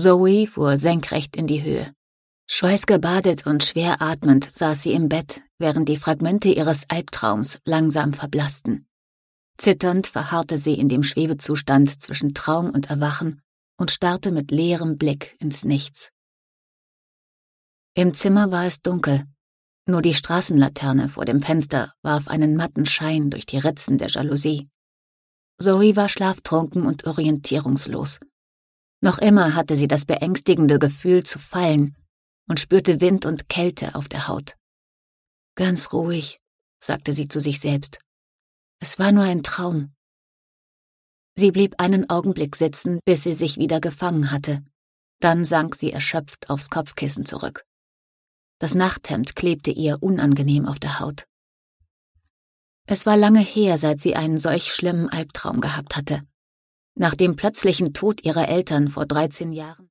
Zoe fuhr senkrecht in die Höhe. Schweißgebadet und schwer atmend saß sie im Bett, während die Fragmente ihres Albtraums langsam verblassten. Zitternd verharrte sie in dem Schwebezustand zwischen Traum und Erwachen und starrte mit leerem Blick ins Nichts. Im Zimmer war es dunkel. Nur die Straßenlaterne vor dem Fenster warf einen matten Schein durch die Ritzen der Jalousie. Zoe war schlaftrunken und orientierungslos. Noch immer hatte sie das beängstigende Gefühl zu fallen und spürte Wind und Kälte auf der Haut. »Ganz ruhig«, sagte sie zu sich selbst. »Es war nur ein Traum.« Sie blieb einen Augenblick sitzen, bis sie sich wieder gefangen hatte. Dann sank sie erschöpft aufs Kopfkissen zurück. Das Nachthemd klebte ihr unangenehm auf der Haut. Es war lange her, seit sie einen solch schlimmen Albtraum gehabt hatte. Nach dem plötzlichen Tod ihrer Eltern vor 13 Jahren